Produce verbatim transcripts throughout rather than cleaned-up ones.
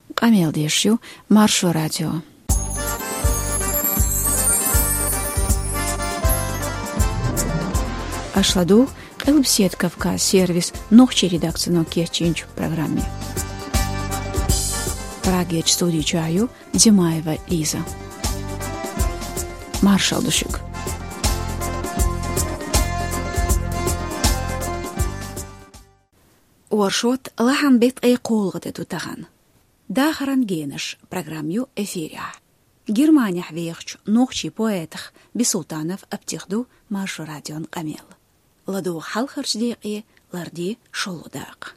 Камел дешью, Маршу радио. Ашладу, Элбсет Кавказ сервис, ногчи редакцию Керченч в программе. Прагеч студию чаю, Димаева Лиза. Маршал Душик. Уаршот лахан бет ай колгыды тутаган. Дахаран генеш программю эфиря. Германия хвехч ногчи поэтах Бисултанов аптихду Маршу радион Камел. Ладу халхарч деqi ларди шолудак.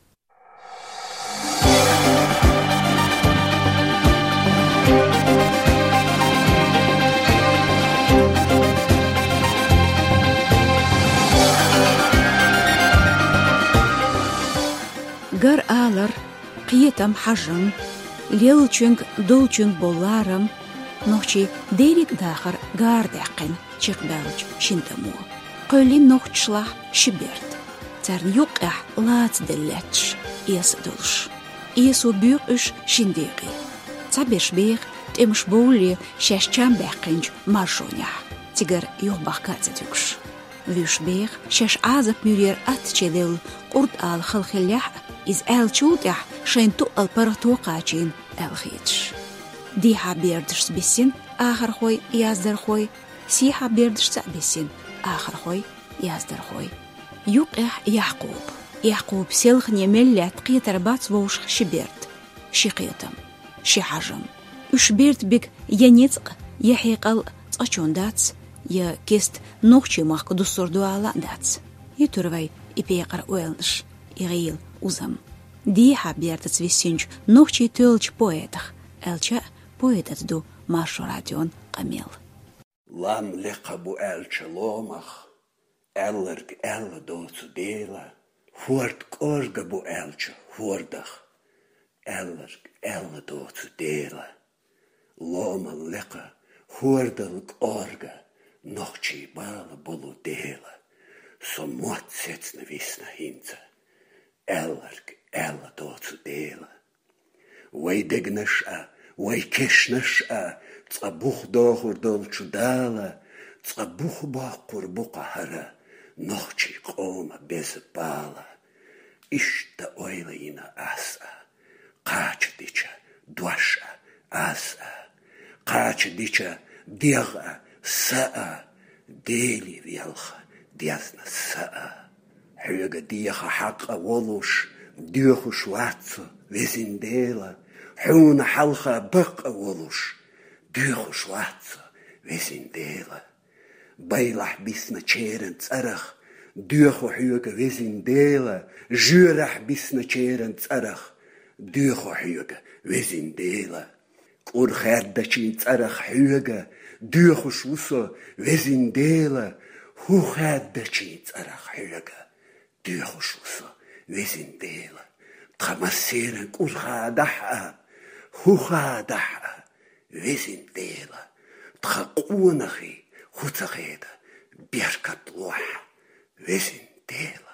Гар алар қиетам хажым, лелчүнг дулчүнг болларым, нохчи дерик дахар гардақин чиқдалч шинтаму. Қөлин нохчлах шиберт. Царн юқах лац деллетш, ес дулш. Есу бюр үш шиндеқи. Цабеш бех, темш боули шашчам бақинч маршоня. Тигар юқбақ кацатюкш. Вюш бех, шаш азап мюрер атчедел, қурд ал халхилях, из элчултях шенту алпаратуқачин элхитш. Диха бердш сбисин, ахар хой яздар хой, сиха бердш сабисин, ахар хой яздар хой. Юқях Яқуб. Яқуб селх немеллят қитар бац воуш шиберт. Шиқитам, шихажам. Ушберт бик янецқ, яхиқал цачундац, я кест нохчи мах дусурдуала дац. Ютурвай ипеқар уэлнш, ирил узам. Диха бертац висинч нохчи тölч поэтах, элча поэтац ду Маршу радион Камел. Лам леқабу элча ломах, эллерг элла доцу дела, фуарт корга бу элча фуардах, эллерг элла доцу дела, лома леqa фуардалг орга, нохчи бала болу дела, со мот сецна висна хинца, эллерг элла доцу дела. Вай дегнаш-а, вай кешнаш-а, цабух дохур долчу дала, цабух бақур буқахара, нохчи қома без бала. Ишта ойлаина аса, қача дича дуаша аса, қача дича дига саа, дели вялха диазна саа. Хюга диха хақа волуш, дюхуш вацу везиндела, حون حلقة بقى ولوش ديخوش واتسا وزنديلا بيلح بيسنا تشيرن تسرخ ديخو حيوغا وزنديلا جورح بيسنا تشيرن تسرخ ديخو حيوغا وزنديلا كور خيردا تشين تسرخ حيوغا ديخوش وصا وزنديلا هو خيردا تشين تسرخ حيوغا ديخوش وصا وزنديلا تخمسيرن كور خادحا هو خادحا وزنديلا تخقونخي خوتغيدا بيركت لوح وزنديلا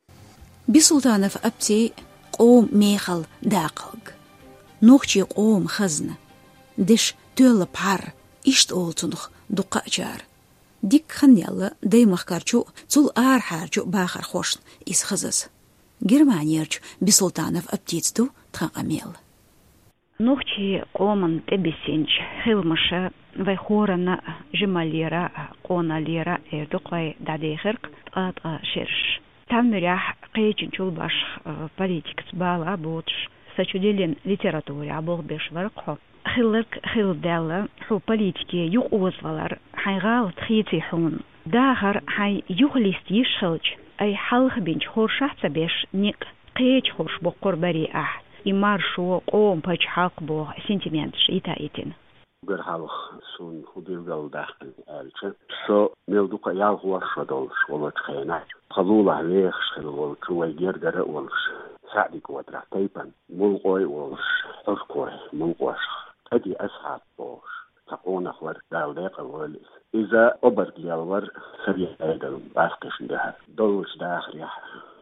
بسلطانف أبتي قوم ميخل داقلق نوخشي قوم خزنة دش تول بحر إشت أولتنخ دقاء جار ديك خنيالا دايمخ كارچو تول آر حارچو باخر خوشن إس خزز جرمانيرچ بسلطانف أبتيتستو تخاقميل نوخشي قومن تبسينج خلمشا ويخورنا جماليرا قونا ليرا إردقوي دادي خرق تقاطع شرش تعمريح قيجن شول باش политик сбала بوتش سچودلين ليتراتوري عبوغ بيش ورقو خلق خل دالة حو политики يوق وزغلر حيغال تخيتي حون داخر حي يغليست يشخلج أي حلخ بينج خورشاحت بيش نيق قيج خورش بقر بري أح إمار شو قوم باج حاق بو سنتيمنتش إيتا إيتين غير حالخ سون خدير قال داخل ألشة شو ميلدوكا يالغوا شدولش ولا تخينات قالوا عليه خل ولا كوي غير غير ولش سعدي كوادرا تايبان ملقوي ولش تركوي ملقوش هدي أصحاب بوش تقونا خور دالدق ولس إذا أبرد يالور سريع أيضا باسكش ده دولش داخل يح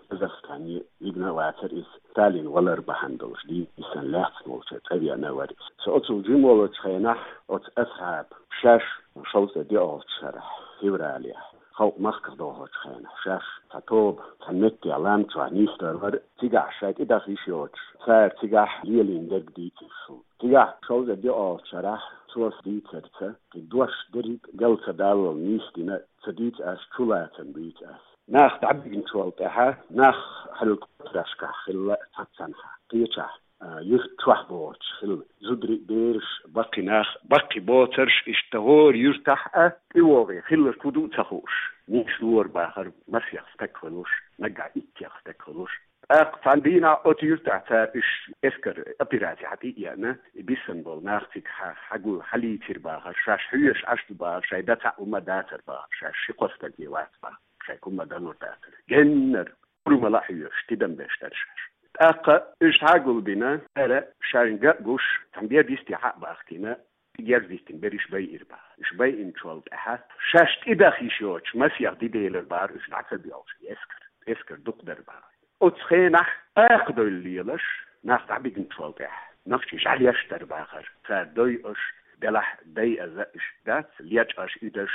زفت يعني يجنا وعتر إس تالين ولا ربحندوش دي إنسان لاحظ موجود أبي أنا وارد سأتصل جمولة خيناح أت أصحاب شاش وشوطة دي أول شرح هيورا عليها خو مخك دوهوش خيناح شاش تطوب تنمتي علام توانيستر ور تيجا شايت إدا خيشيوش صار تيجا ليلين دك دي تيشو تيجا شوطة دي أول شرح توس دي ترتا تدوش دريب جلسة دالو نيستينا تديت أس تولاتن بيت أس ناخ تعبين شوالتها ناخ حلق تراشكا خلا تاتسانها تيجا يرتوح بوتش خل زدري بيرش باقي ناخ باقي بوترش اشتهور يرتاح ايوغي خل كدو تخوش نيشور باخر مرسيخ تكفلوش نقع اتيخ تكفلوش اقطعن بينا اوت يرتاح تابش افكر ابيراتي حتي يعني بيسن بول ناختك حقو حليتير باخر شاش حيوش عشت باخر شاي داتا وما داتر باخر شاش شقوستك ديوات باخر شاي كما دانو داتر جنر كل لا حيوش تدم بيشترشاش أقا إيش هاقول بنا أرى شارنجا قوش تنبيه بيستيحاء باختنا تجار بيستين بريش بي إربا إيش بي إنشوال أحد شاشت إدا خيشيوش ما سيغ دي ديلر بار إيش نعسل بيوش يسكر يسكر دقدر بار أتخينح أقدر الليلش ناخ تعبيق إنشوال أحد نفسي شعل يشتر باخر فدوي إش دلح دي أزا إش دات ليش أش إدش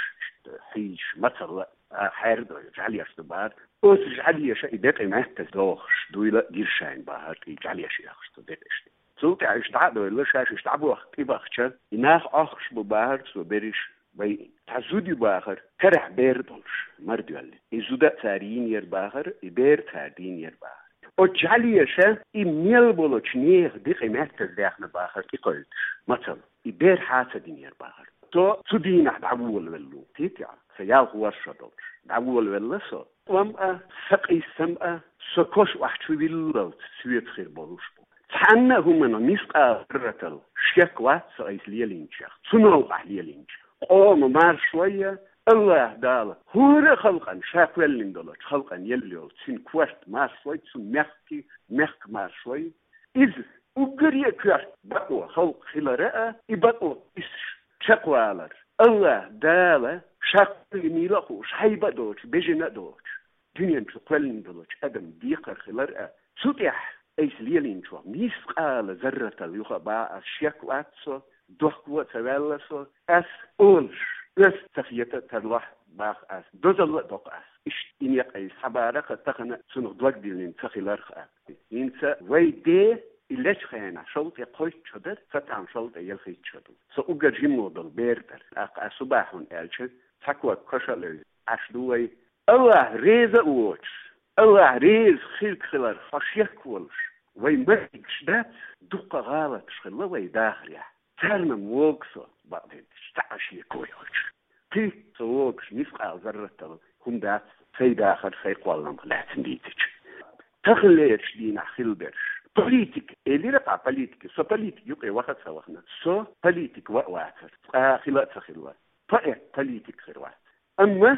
حيش مثل حير دوي شعل يشتر بار أوس جعليه شيء دقي ما تزوخش دويلا جيرشين باهر جعليه شيء أخش تدقش سلطة عيش تعبوا ولا شاش تعبوا وقت بخشة يناخ أخش بباهر سو بريش بي تعزودي باهر كره بير دولش مردولي يزودا تارين ير باهر يبير تارين ير باهر أو جعليه شيء يميل بولوش نيخ دقي ما تزدخن باهر يقولش مثلا يبير حاسة دين ير باهر تو تدين تعبوا ولا تيتيا سيال هو الشدولش تعبوا ولا سو وما سقي السماء سكوش واحد في باللوت سويت خير بولوش تحنا هم أنا مسقى رتل شكوى سايس ليلينشخ سنو أحليلينش قوم مار شوية الله داله هو خلقا شاكوى ليندولش خلقا يليو سين كوست مار شوية سن مخكي مخ مار شوية إذ وقريه كوست بقوا خلق خلراء يبقوا إس شكوى على الله داله شاكوى ميلخوش حيبة دوش بيجنا دوش دنيا تقلن دلوش أدم ديقر خلرأ سوتيح أيس ليلين شو ميسقال ذرة اليوخا با أشياك واتسو دوخوا تولسو أس أولش أس تفيتا ترلوح باخ أس دوزل دوق أس إش إنيق أي سبارك تخنا سنو دوك ديلين تخلرخ أس إنسا ويدي إلاش خيانا شلط يقوش شدر فتعن شلط يلخي شدر سو أقر جيمو دل بيردر أق أسباحون ألشن تقوى كشلو أشدوي الله ريز أوش الله ريز خير خلر خشيك ولش ويمرك شدات دقة غالط شخلا ويداخل يا ترنا موقصة بعدين تعشي كويوش كي سوقش نفقع ذرة هم دات في داخل في قوالنا لا تنديتش تخليش دينا خلبرش بوليتيك اللي رقع بوليتيك سو بوليتيك يبقى وقت سوخنا سو بوليتيك وقواتر خلات خلوات فأي بوليتيك خلوات أما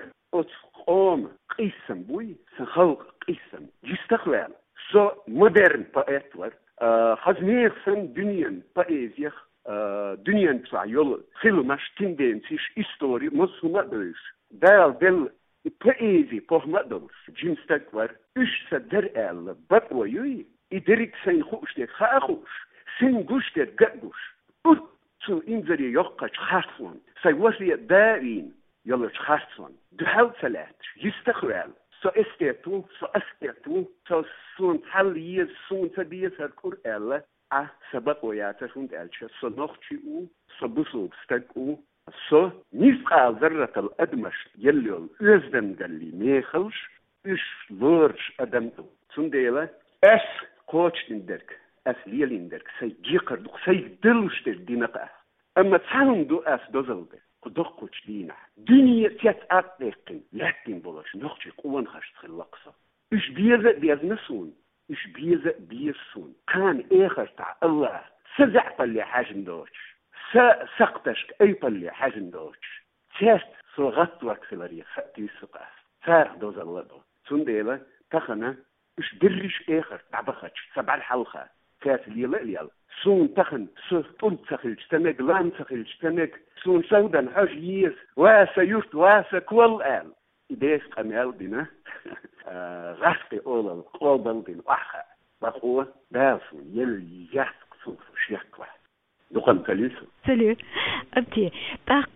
قوم قيسم بوي سخلق قيسم جستقبل سو مودرن بأتور خزنير سن دنيا بأيزيخ دنيا تسع يول خلو مش تندنسيش إستوري مسوما دوش دال دل بأيزي بوه مدرس جنستقبل إيش صدر أل بقوا يوي إدريك سين خوش ديك خاخوش سين قوش ديك قدوش أتو إنزري يوقش خاصون سيوصي دارين يلا شخصون دهال ثلاث يستقبل سو استيتو سو استيتو سو سون حالية سون تبيه سركور ألا أ سبق وياته سون ألش سو نختي أو سو بسوب استقو سو نسقى ذرة الأدمش يليل يزدن قالي ميخلش إيش لورش أدمتو سون ديلا أس كوتش إندرك أس ليل إندرك سي جيقر دوك سي دلوش دينقة أما تسالم دو أس دوزل ده دقوش دينا دنيا تيات دقن لكن بلاش نخشي قوان خشت خلقصة إيش بيزا بيزنسون إيش بيزا بيسون كان إخر تاع الله سزع طلي حاجن دوش سقطشك أي طلي حاجن دوش تيست صغط وكسلري خطي سقاس فارق دوز الله دو سنديلا تخنا إيش بريش إخر تاع بخش سبع الحلقة كاس ليلا ليلا سون تخن سون تخلج تنك لان تخلج تنك سون سودان حاج يس واسا يوت واسا كل آل إديس قمال بنا راسي أول قابل دين واحد بقوة دافو يل يحك سوف شيكوا دقم كليسو سلو أبتي تاق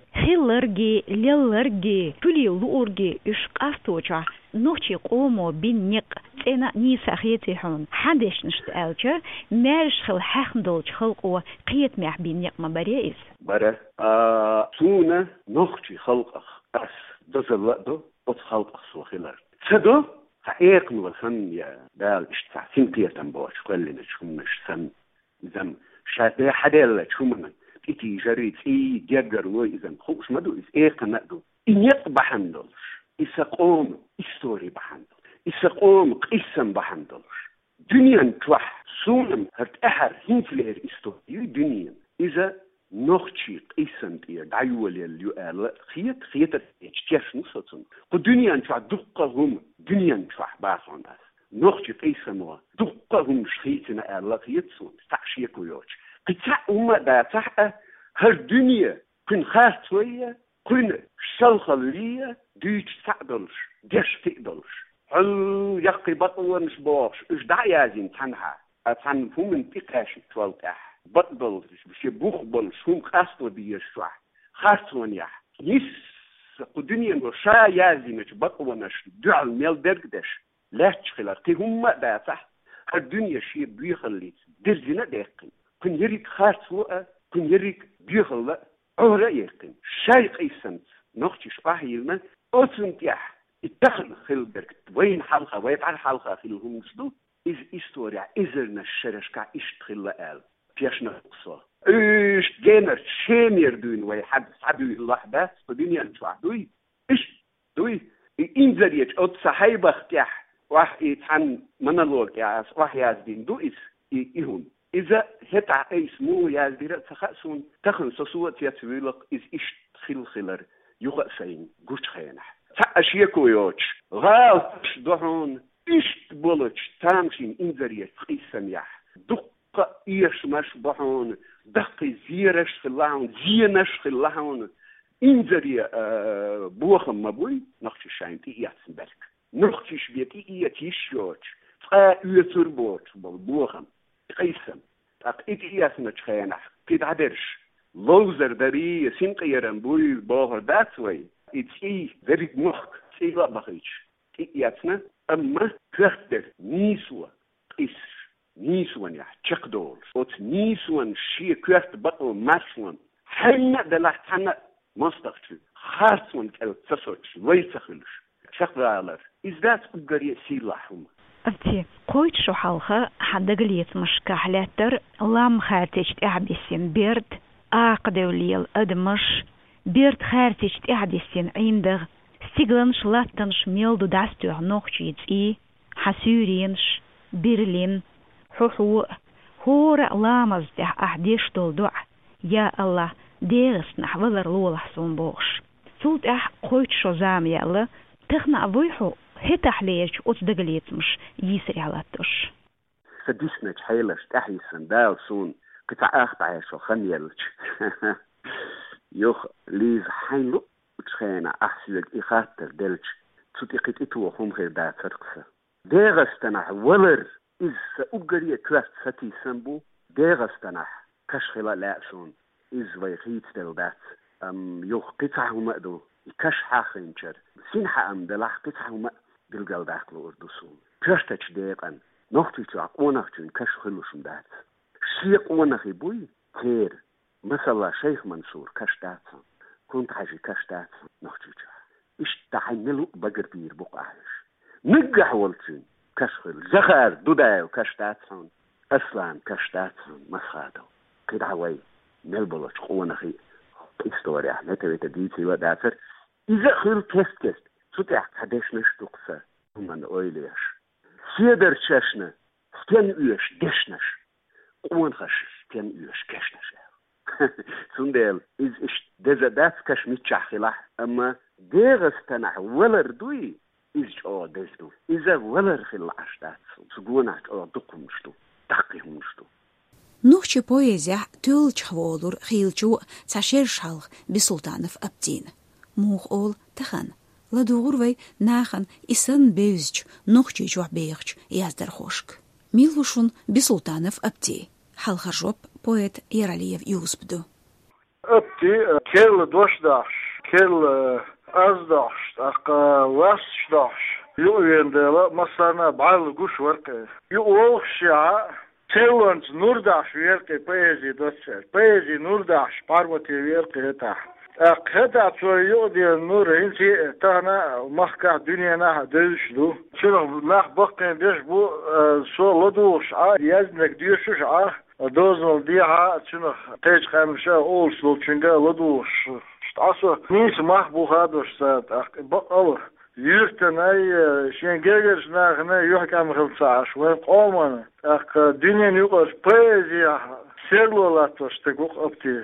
خيلرجي ليلرجي تولي لورجي إش قاستوجا نوتشي قومو بينيق تينا نيسا خيتي حون حدش نشتالجا مارش خل حخندلج خلقو قيت مح بينيق ما بريئس برا آه سونا نوتشي خلقخ أس دزلدو أت خلقخ سو خيلر تدو حقيقن وسن يا دال اشتع سنتيا تنبوش قلنا شكمش سن زم شاتي حدل شكمنا إتي جريت إي جاجر وي إذا خوش مدو إز إيه قنادو إنيق بحندلش إسقوم إستوري بحندل إسقوم قسم بحندلش دنيا نتوح سونم هرت أحر هنفلير إستوري دنيا إذا نوختشي قسم تير دعيول يليو خيط خيط اتشتيش نصتن قو دنيا نتوح دقهم دنيا نتوح باصون باس نوختشي قسم وا دقهم شخيتنا آل خيط سون تعشيكو يوش قطع أمة داتحة هالدنيا كن خاطوية كن شلخلية ديش تعدلش ديش تقدلش هل يقي بطل نسبوش إش دعيازين تنها أتعن فومن تقاش توالتح بطلش بشي بوخبل شوم خاطو بيشوح خاطوان يح يس قدنيا وشا يازينش بطلنش دعال ميل درقدش لا تشخلر قي أمة داتح هالدنيا شي بيخلي درزنا داقين كن يريك خاطوة كن يريك بيخل عورة يقين شاي قيسنت نوختي شباهيلنا أتنتيح اتخل خلبرك وين حلقة ويبعل حلقة في الهمسدو إز إستوريا إزرنا الشرشكا إشتخل آل بيشنا قصة إيش جينر شامير دوين ويحد سعدوي الله بس فدنيا نشوح دوي إيش دوي إنزريج أت صحيبة اختيح واح يتحن منالوج يا واح يازدين دو إس إيهون إذا هتع اسمه يازدير تخصون تخن صوت يتويلق إز إيش خل خلر يقسين قش خينح تأشيكو يوش غالش دهون إيش بولش تامشين إنزرية قيسم يح دق إيش مش بهون دق زيرش في اللهون زينش في اللهون إنزرية آه بوخم مبوي نختش شاينتي يحسن بالك نختش بيتي إيتيش يوش فا يثر بوش بالبوخم قيسم تاق إتياسنا تخينح كيد عدرش لوزر داري سنقيرن بوي باهر داتوي إتي ذريك مخ سيلا بخيش إتياسنا أما كختر نيسوا قيس نيسوان يح تشقدول وت نيسوان شي كخت بطل ماسوان حنا دلح حنا مستقتل خاصوان كال تسوش ويتخلش شقدالر إز ذات قرية سيلاحهم أبتي قويت شو حلقة حدا قليت مشكح لاتر لام خارتش تعبسين بيرد آقدو ليل أدمش بيرد خارتش تعبسين عندغ سيغلنش لاتنش ميلدو داستو نوخشيت إي حسورينش برلين حوحو هورا لامز دح أحديش دول يا الله ديغس نحولر لولح سنبوش سولت أح قويت شو زام يالا تخنا أبويحو هتح ليش أتدقليت مش يسري على التوش فديسنا تحيلش تحي سندال سون قطع أخطع شو خنيلش يوخ ليز حينلو وتخينا أحسيلك إخاتر دلش تطيقت إتوه هم غير دا ترقصة ديغستنح ولر إز أبقرية كلاست ستي سنبو ديغستنح كشخلا لأسون إز ويخيت دل دات أم يوخ قطع هم أدو كش حاخنشر سينحا أم دلح قطع هم دلقل داخلو أردوسون كشتش ديقن نوختي تعقوناختين كش خلوشم دات شيق ونخي بوي خير مثلا شيخ منصور كش داتسان كنت حاجي كش داتسان نوختي تعق إش تحينلو بقر بير بقعش نقح والتين كش خل زخار دودايو كش داتسان أسلام كش داتسان مسخادو قد عوي نلبلوش قونخي إستوريا حميتا بيتديتي وداتر إذا خير كست كست ستاح حداش نشتقسا همان أويليش سيدر تشاشنا ستين إيش دشنش قوان خش ستين إيش كشنش سندال إز إش دزادات كش ميتشح خلاح أما ديغستنح ولر دوي إز أو دزدو إذا ولر خلاش داتسو سقوناك أو دقمشتو دقيهمشتو نوخشي بويزيح تولج حوالور خيلجو تشير شالغ بسلطانف أبدين موخ أول تخن ладугурвай нахан исан беузч, нохчи чух бейгч, яздар хошк. Милушун Бисултанов апти. Халхаржоп поэт Яралиев юспду. Апти кел дошдаш, кел аздаш, ака васдаш. Ювендела масана бал гуш ворке. Ю олшя Целланс нурдаш верке поэзии досер. Поэзии нурдаш парвати верке это. Акхета цойоди нур инси тана махка дüniyana dövüşlü. Şunu lах bakın deş bu so ladуш а yaznek diyorsuş а dozul diha şunu tej kamşa olsun çünkü ladуш. Aso nis mah bu hadoş sat. Bak Yürten ay şengeger nahne yuhkam kılsaş ve qoman ak dünyanın yuqor poeziya serlolatos tek opti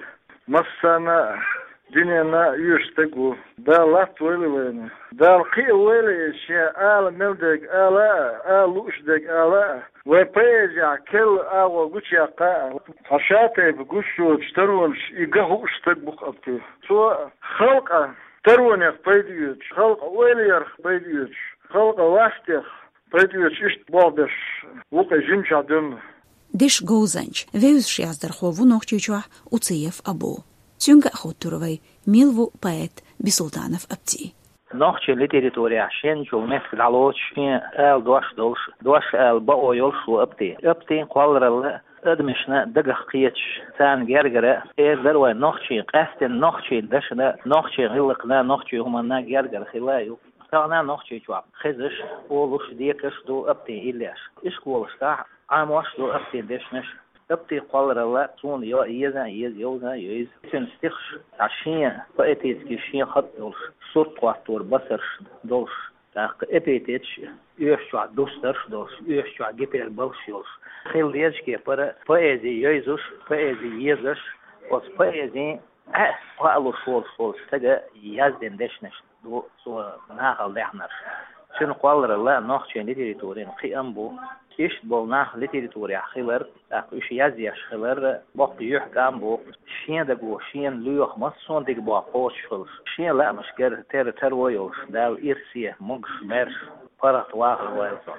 masana dünyana yüştek bu da lat velene da qi vele şey al meldek ala aluşdek ala ve poeziya kel awa guçyaqa haşate bu guşu çtarun igahu ustek bu opti so halqa Terwonek paydiyoç, halka oylayar paydiyoç, halka vastih paydiyoç ist bobeş, vuka jimşadın. Diş gozanç, veyüz yazdarxovu noxçiçuah utsiyef abu. Çünkü xoturovay milvu poet Bisultanov apti. Noxçi literaturya şen jolmet dalot şen el doş dolş, doş el ba oyol şu apti. Apti qalralı أدمشنا دقة قيتش ثان جرجرة إيه ذروة نخشي قاستن نخشي دشنا نخشي غلقنا نخشي همنا جرجرة خلايو تانا نخشي شواب خزش ولوش ديكش دو أبتي إليش إيش قولش تاع عام واش دو أبتي دشنش أبتي قال رلا تون يا يزن يز يوزن يز تنستخش عشان فأتيز كشين خط دولش صوت قاتور بصرش دولش تاق أبيتش يشوا دوسترش دولش يشوا جبر بالشيلش Хилдечки para поэзии Иисус, поэзии Иисус, от поэзии а палу шол шол стага язден дешнеш до со нахал дехнер. Шун qalrla noxchen literaturin qiyambu ish bol nah literatura khilar aq ish yazyash khilar baq yuhkam bu shin da go shin luyux mas son dig bo qosh shul shin la mashkar ter terwoyos da irsiye mugsh mersh parat wah wayson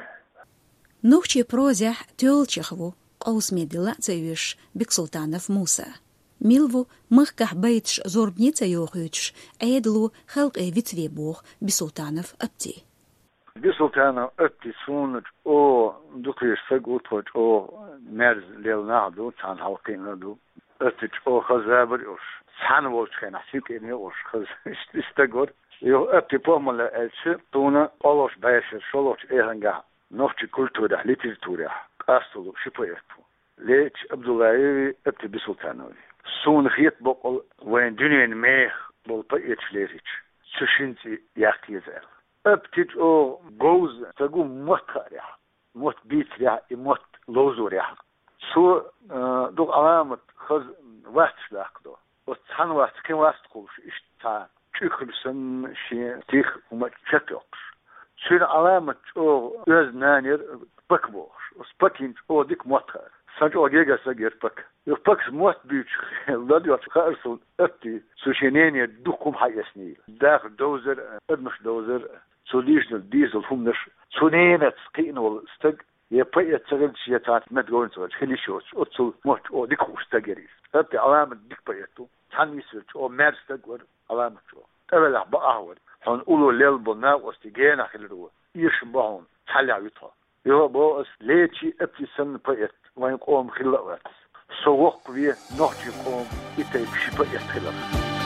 Нухчи прозях тёлчехву qausmedila цевиш Биксултанов Муса. Милву махках бейтш зорбница йохюч, эйдлу халк э витвебух Бисултанов апти. Бисултанов апти сунуч о дукриш фагутвоч о мерз лелнаду цан халкинаду. Апти о хазабр уш. Цан волч хена сикени уш хаз истагор. Yo апти помала элчи туна олош бэшер шолоч эханга. Nohçi kultura, literatura, astolu, şipoyertu. Leç Abdullahi Abdi Bisultanovi. Sun hiyet bokol, wen dünyanın meh bol pa etçileriç. Suşinti yaktiyezel. Abdi o goz, tagu motarya, mot bitrya, mot lozurya. Su, duk alamet, khaz vastşlakdo. O tan vast, kim vast kuluş, işte çükülsün, şey, tih, umat çekyoks. Şun alamet o öz nanir bak boş. O spakin o dik motar. Sanki o gega sagir bak. Yok bak mot büyük. Lad yok kharsul atti. Suşeneni dukum hayesni. Dağ dozer, edmiş dozer. Sodişnel diesel humniş. Sunenet skin ol stag. Yapay tsagil şiyatat met goin so. Khilishos. Otsul mot o dik ustageris. Atti alamet dik payetu. Tanmisir o merstag var alamet o. Evvela ba'ahvar. Han ulu lel buna ostigena khilru ish bahun thala yutha yo bo as lechi aptisan payet wayn qom khilawat sowoq vi nohchi qom itay payet khilaf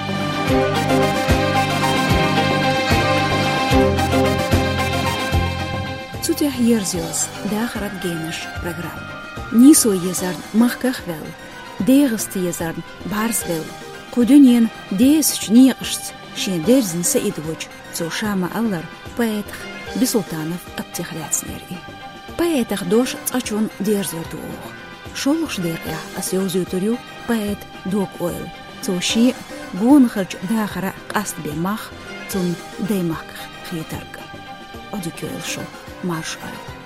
Zuteh yerzos dagrat genish program Niso yezarn machkachvel derst yezarn barsvel qudunyen des chniqst Шен дерзин Саидович, цошама аллар, поэтах Бисултанов аптихляцнери. Поэтах дош цачун дерзертуох. Шолуш деря асёзютурю поэт док ойл. Цоши гонхарч дахара қаст бемах, цун деймах хитарга. Одикёйл шо марш ай.